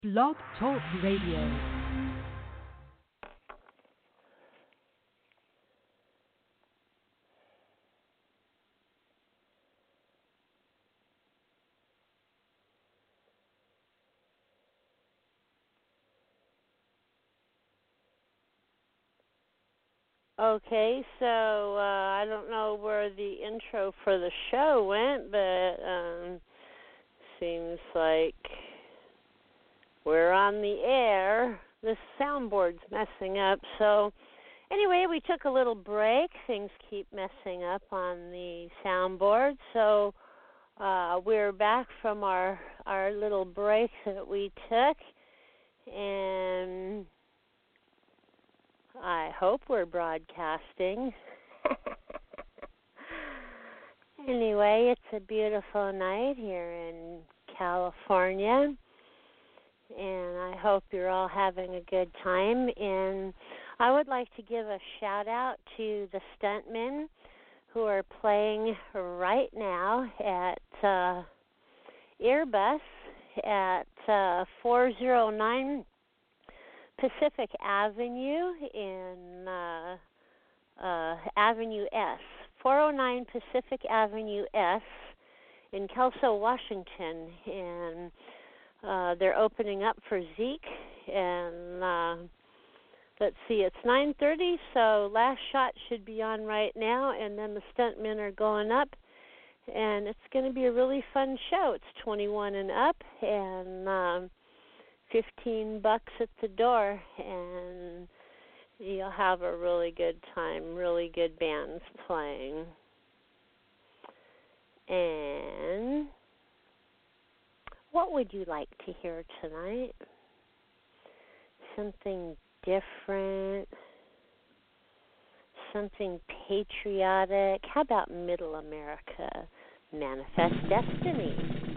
Blog Talk Radio. Okay, so I don't know where the intro for the show went, but seems like we're on the air. This soundboard's messing up. So anyway, we took a little break. Things keep messing up on the soundboard. So we're back from our little break that we took, and I hope we're broadcasting. Anyway, it's a beautiful night here in California, and I hope you're all having a good time. And I would like to give a shout out to the stuntmen who are playing right now at Airbus at 409 Pacific Avenue in Avenue S, 409 Pacific Avenue S in Kelso, Washington, and they're opening up for Zeke, and let's see, it's 9:30, so last shot should be on right now, and then the stuntmen are going up, and it's going to be a really fun show. It's 21 and up, and $15 at the door, and you'll have a really good time, really good bands playing. And what would you like to hear tonight? Something different, something patriotic. How about Middle America, Manifest Destiny?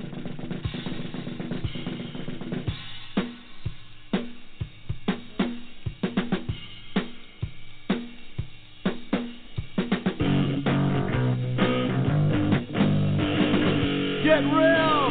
Get real!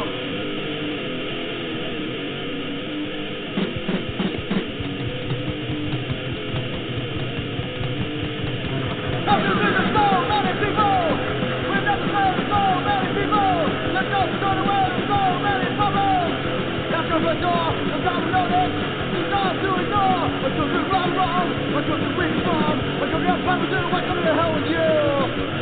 Nothing's in the soul, many people! We've never heard of so many people! Let's go turn away to so many problems! After the door, the time to notice, it's time to ignore! What you do right wrong, what you do weak wrong, what you got time to do, what come to hell with you!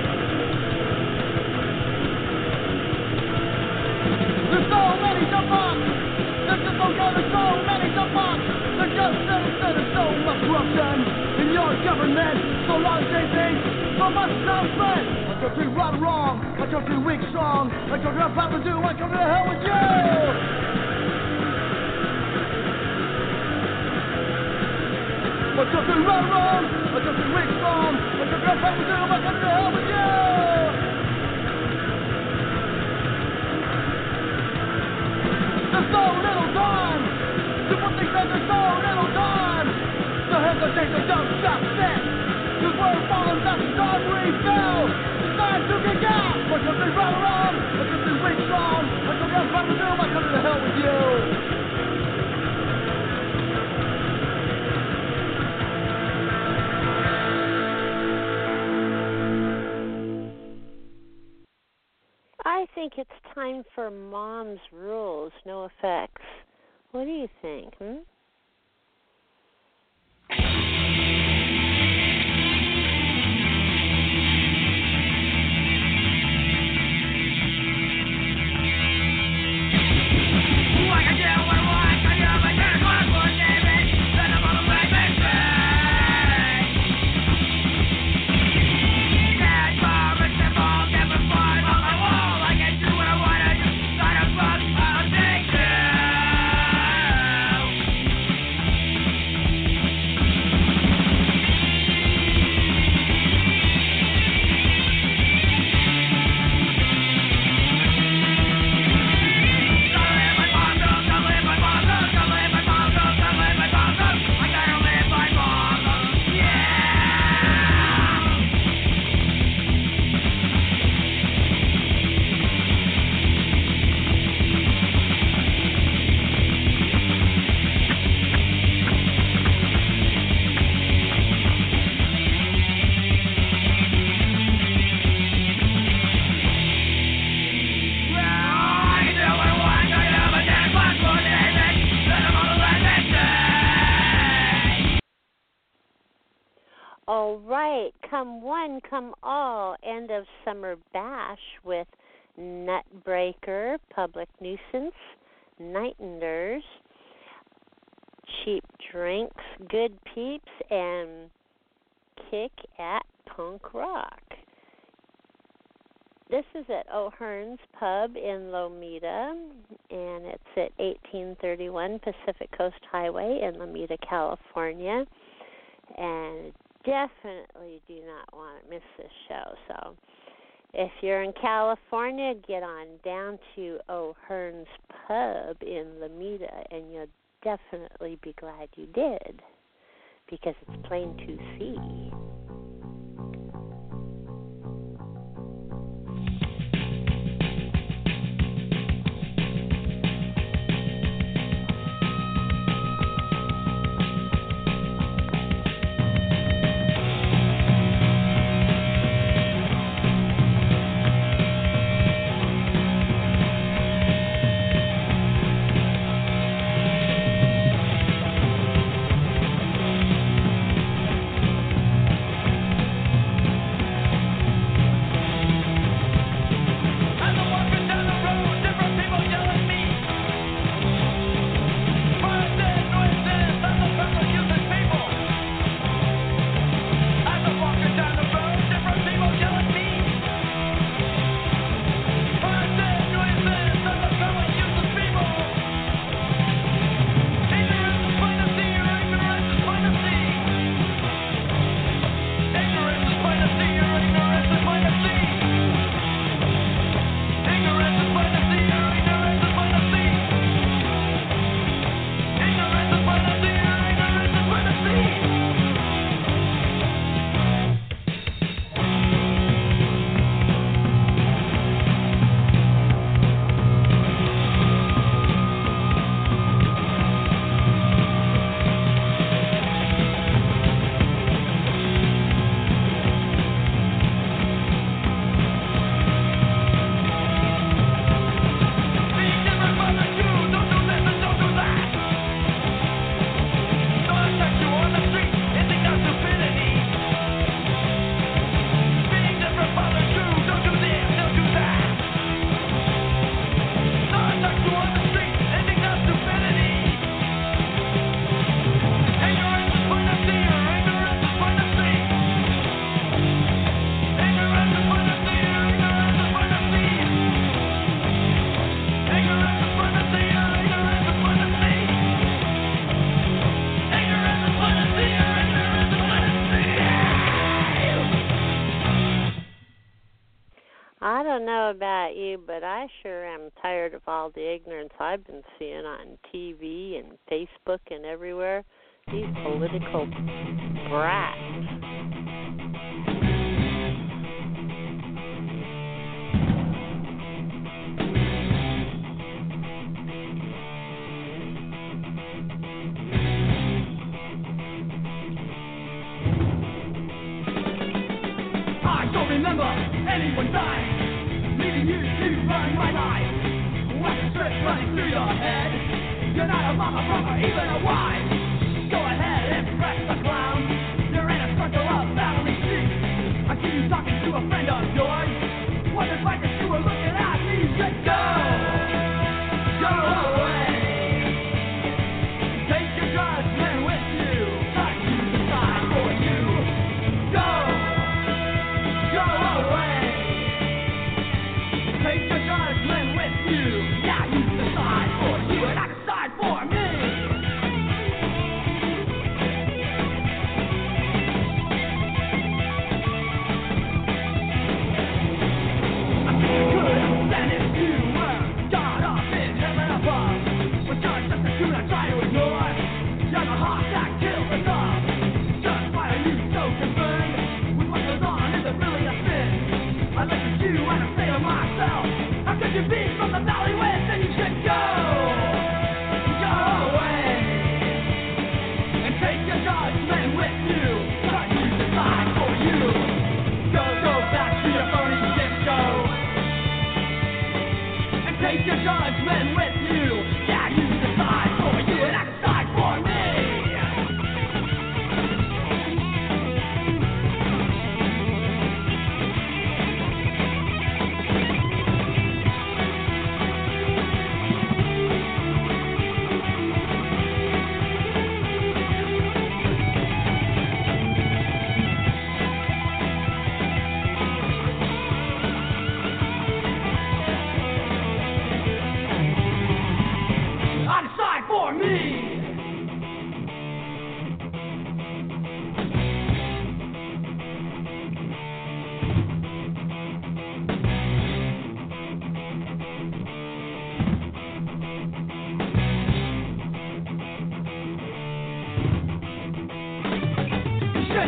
There's so many jump ups. There's just there's so many jump ups. There's just there's so much corruption in your government. So long as they think so much nonsense. What you're doing right or wrong, what you're doing weak strong, what you're doing about to do, what come to hell with you. What you're doing right or wrong, what you're doing weak strong, what you're doing about to do, what come to hell with you. There's so little time. People think that there's so little time. So hesitation, don't stop set. Cause we're falling back to God we fell. It's time to kick out. What you're doing right or wrong, what you're doing weak strong, what you're doing about to do, what come to hell with you. I think it's time for Mom's Rules, No Effects. What do you think, All right, come one, come all, end of summer bash with Nutbreaker, Public Nuisance, Nightenders, Cheap Drinks, Good Peeps, and Kick at Punk Rock. This is at O'Hearn's Pub in Lomita, and it's at 1831 Pacific Coast Highway in Lomita, California. And definitely do not want to miss this show. So if you're in California, get on down to O'Hearn's Pub in Lomita, and you'll definitely be glad you did, because it's plain to see. I don't know about you, but I sure am tired of all the ignorance I've been seeing on TV and Facebook and everywhere. These political brats. I don't remember anyone dying, leaving you to run my life. Weapon strips running through your head. You're not a mama, brother, even a wife. Go ahead and press the clown. You're in a circle of family sheep. I see you talking to a friend of yours. What if I just you were looking at me? Said go away. Take your judgment with you. I choose the side for you. Go away. Take your judgment with you. Now you decide for you and I decide for me.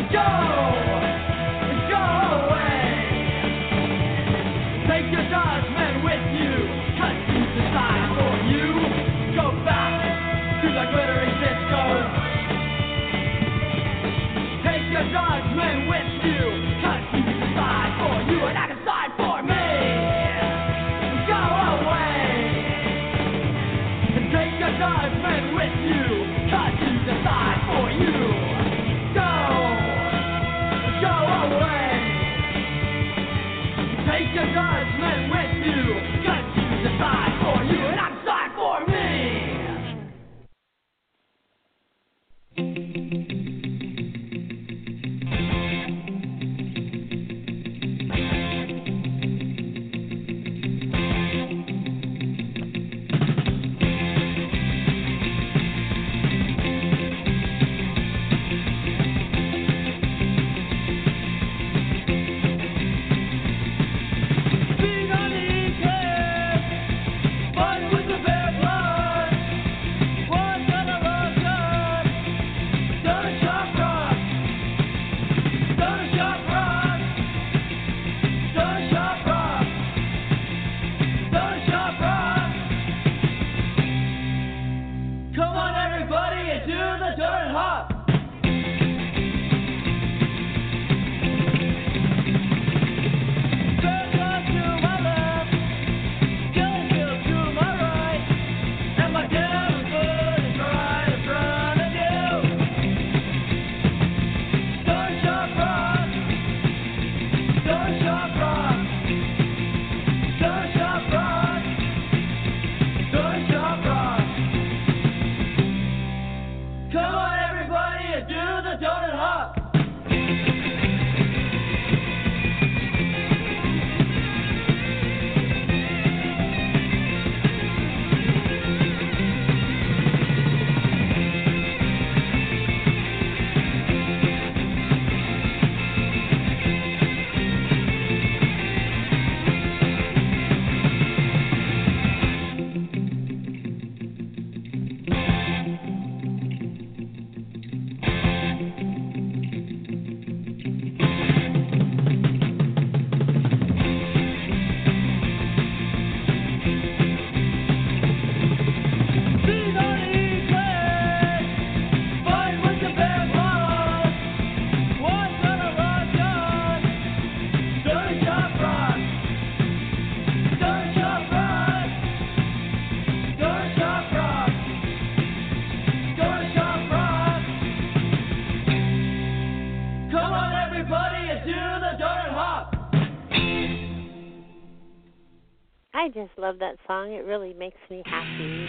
I just love that song. It really makes me happy.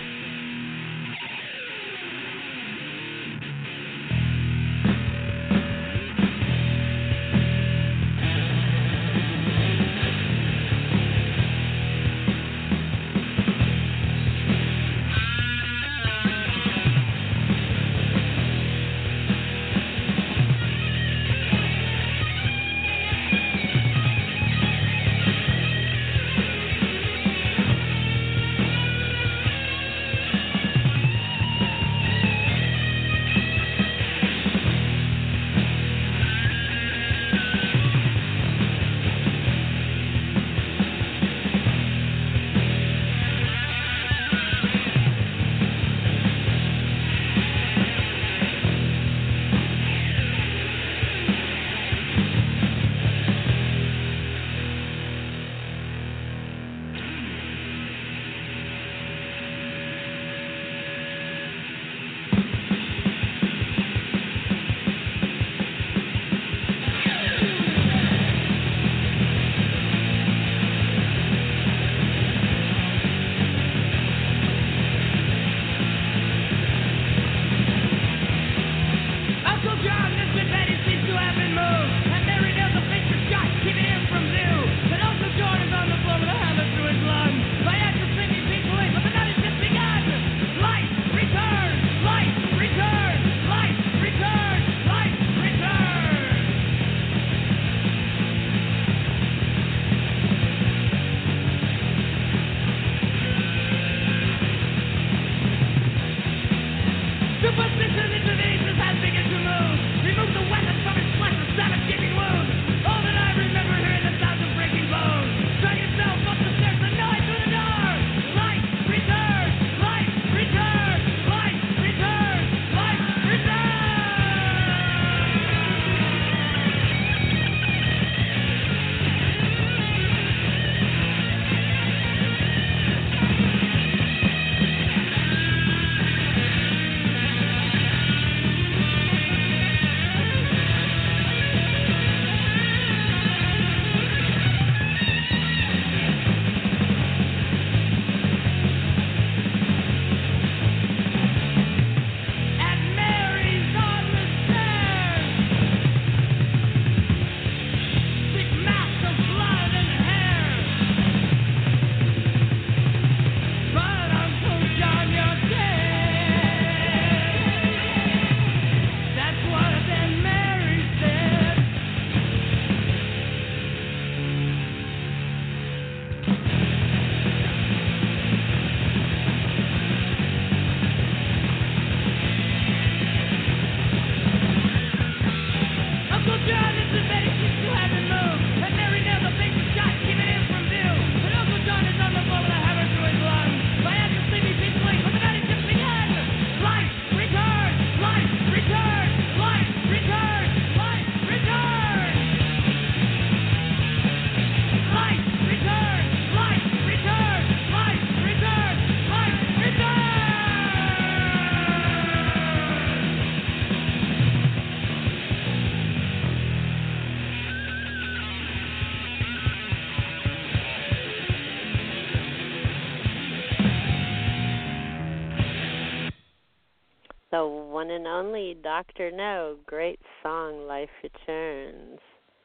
The one and only Dr. No. Great song, Life Returns.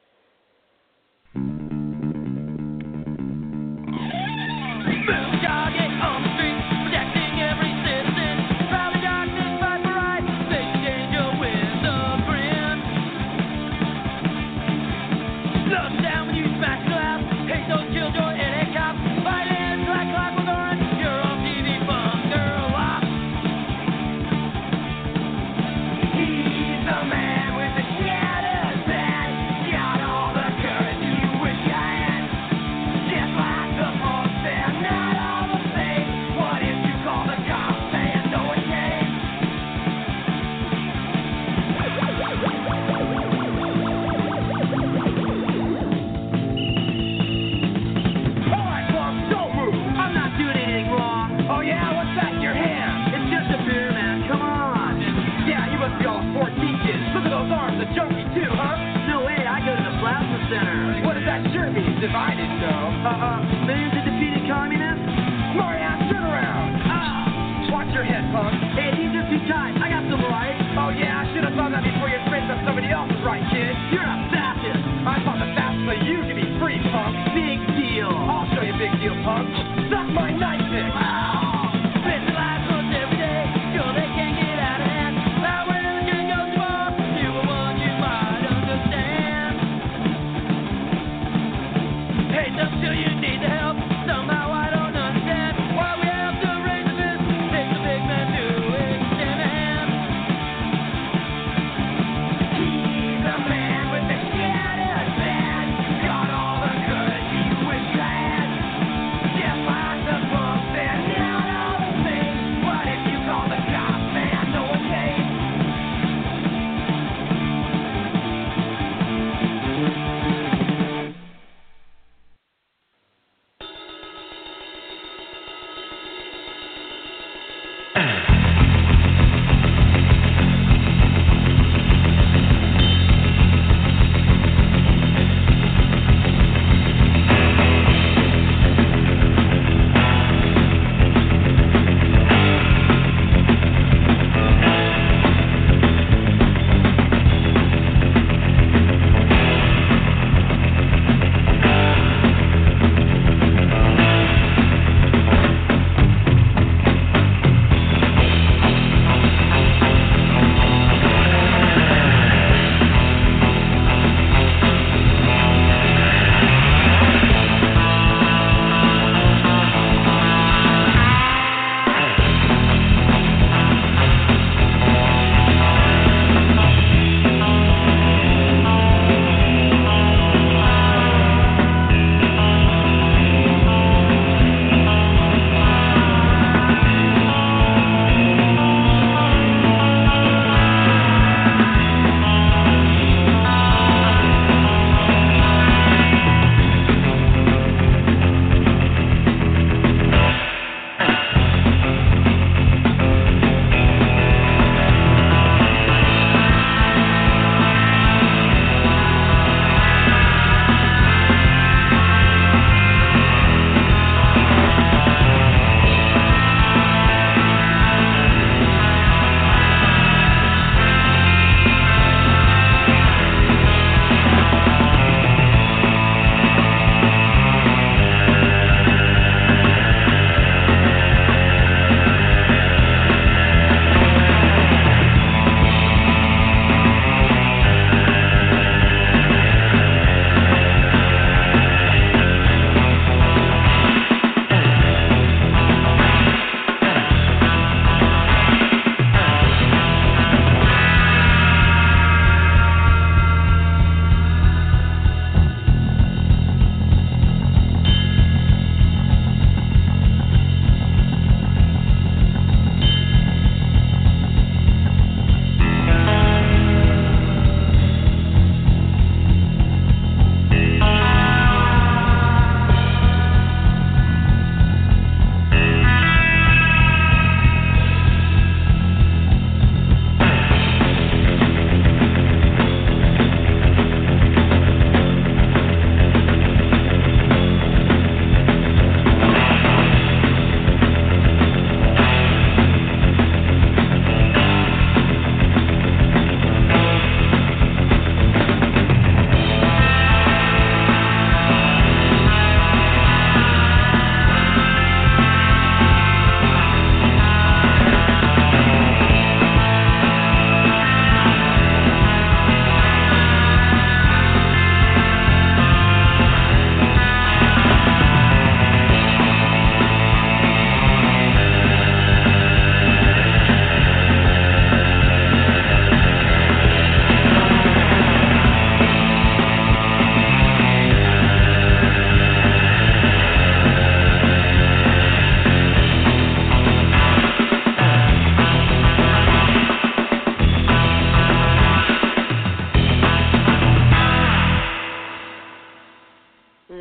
Jogging on the street, protecting every citizen. Proudly darkness, fight for right, face danger with a grin. Look down when you smash glass, hate those killjoy headache cops. Fighting black clock with orange, you're on TV, bunker lock. He's the man with the shattered past.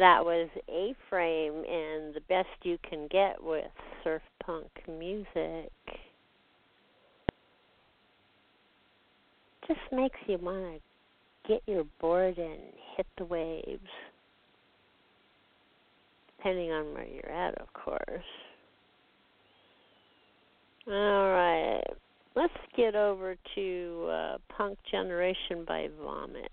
That was A-Frame and The Best You Can Get with surf punk music. Just makes you want to get your board and hit the waves. Depending on where you're at, of course. All right. Let's get over to Punk Generation by Vomit.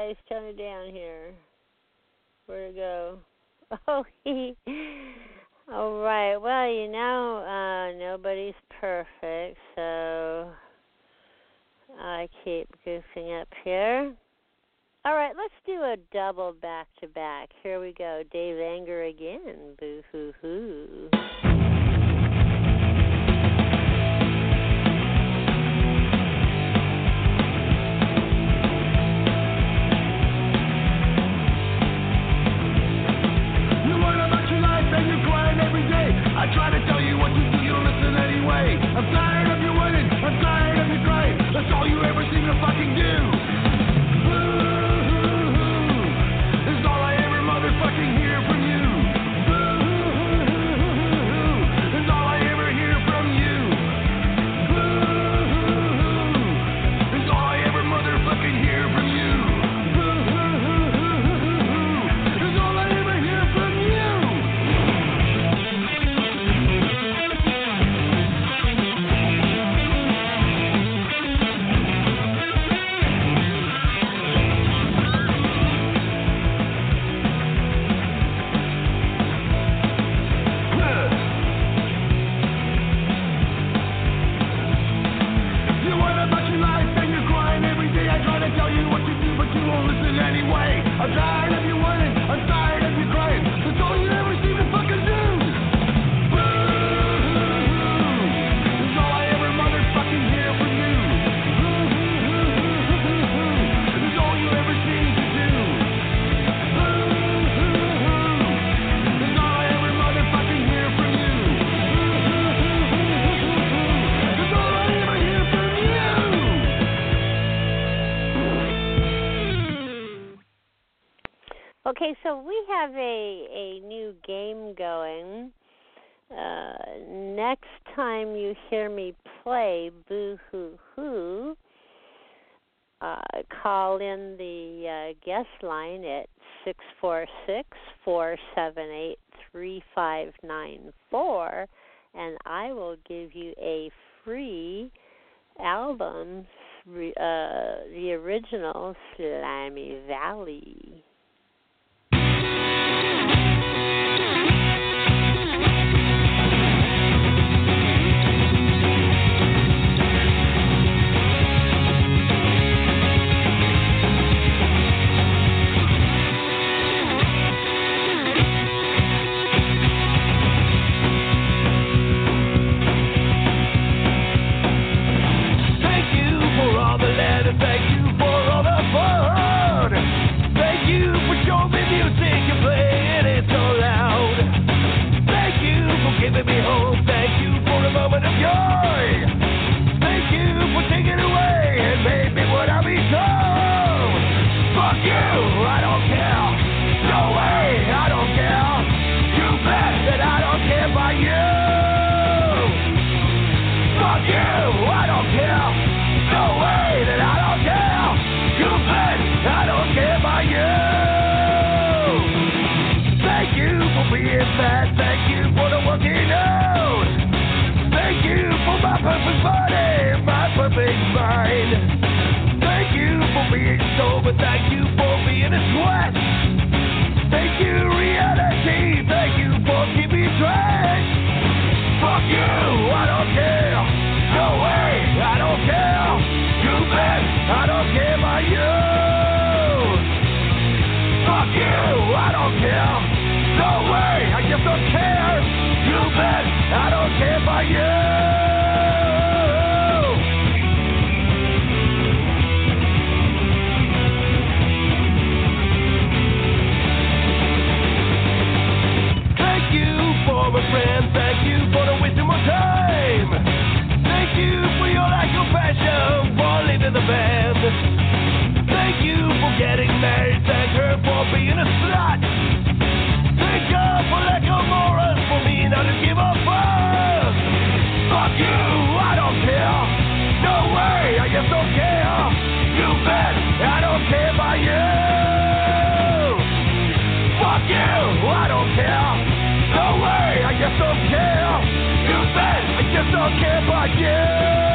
guys. Tone it down here. Where'd it go? Oh, all right. Well, nobody's perfect, so I keep goofing up here. All right, let's do a double back-to-back. Here we go. Dave Anger again. Boo-hoo-hoo. I try to tell you what to do, you don't listen anyway. I'm tired of you winning, I'm tired of you crying. That's all you ever seem to fucking do. Boo-hoo-hoo. Is all I ever motherfucking hear from you. Boo-hoo-hoo. Is all I ever hear from you. Boo-hoo-hoo. Is all I ever motherfucking hear from you. Boo-hoo-hoo. Is all I ever hear from you. I'm tired of you winning, I'm tired of you crying. That's all you ever seem to fucking do. Boo-hoo-hoo. That's all I ever motherfucking hear from you. Boo-hoo-hoo. That's all you ever seem to do. Boo-hoo-hoo. That's all I ever motherfucking hear from you. Boo-hoo-hoo. That's all I ever hear from you. Okay, so we have a new game going. Next time you hear me play Boo-hoo-hoo, call in the guest line at 646-478-3594, and I will give you a free album, the original Slimy Valley. Thank you for all the fun. Thank you for showing me music and playing it so loud. Thank you for giving me hope. Thank you for a moment of joy. Thank you for taking away and made me what I become. Fuck you, I don't care. No way, I don't care. You bet that I don't care about you. Fuck you, I don't care. No way that I don't care. You bet I don't care about you. Thank you for being fat. Thank you for the working out. Thank you for my perfect body, my perfect mind. Thank you for being sober. Thank you for being a sweat. Thank you, reality. Thank you for keeping track. Fuck you, I don't care. No way, I don't care. You bet I don't care about you. Fuck you, I don't care. No way, I just don't care. You bet I don't care about you. Thank you for a friend. Thank you for the wisdom of time. Thank you for your lack of passion for leaving the band. Thank you for getting married. Thank her for being a slut. Thank God for lack of morals for me not to give a fuck. Fuck you, I don't care. No way, I just don't care. You bet I don't care about you. Fuck you, I don't care. No way, I just don't care. You bet I just don't care about you.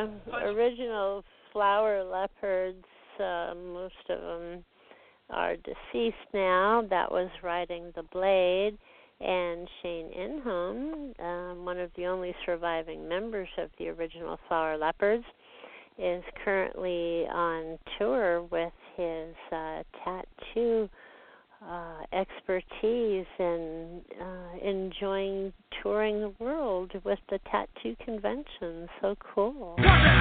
original flower leopards, most of them are deceased now. That was riding the Blade. And Shane Inholm, one of the only surviving members of the original Flower Leopards, is currently on tour with his tattoo expertise and enjoying touring the world with the tattoo convention. So cool.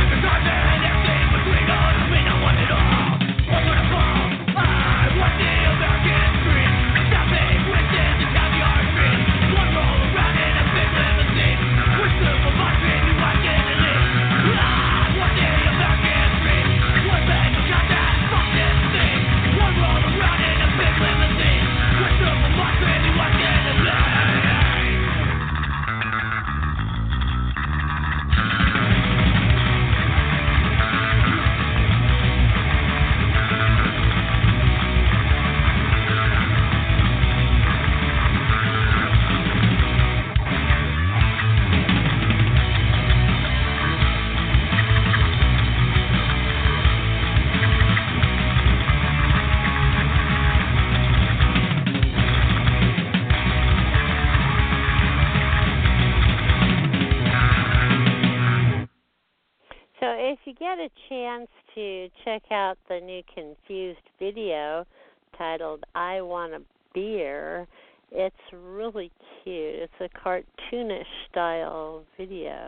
If you get a chance to check out the new Confused video titled I Want a Beer, it's really cute. It's a cartoonish style video.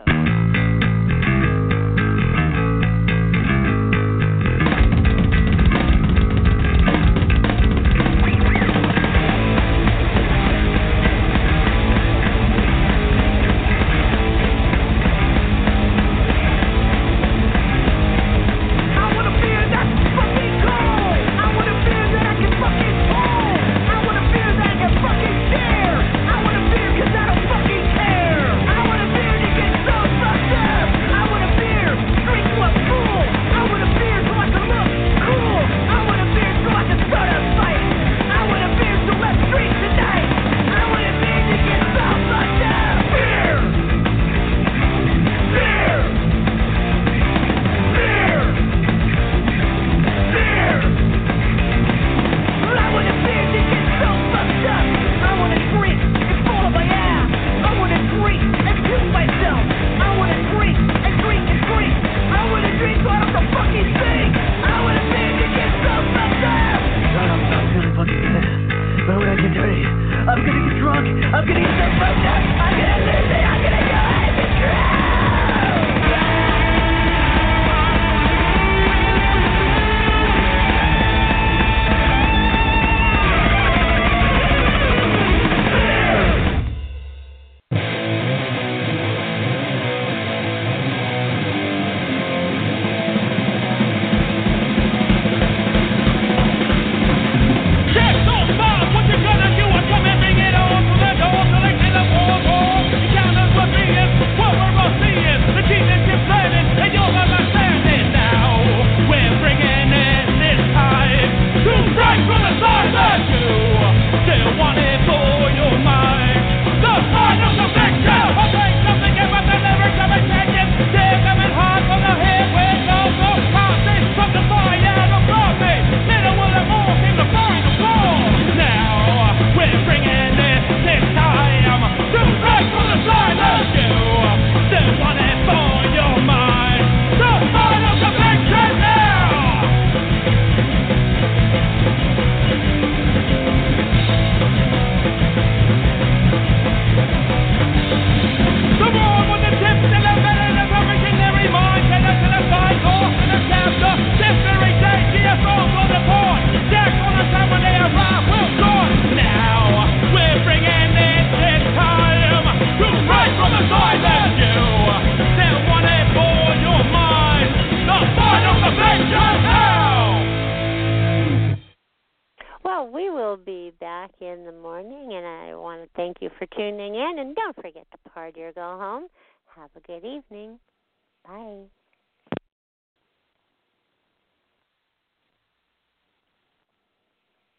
In the morning, and I want to thank you for tuning in, and don't forget to party or go home. Have a good evening. Bye.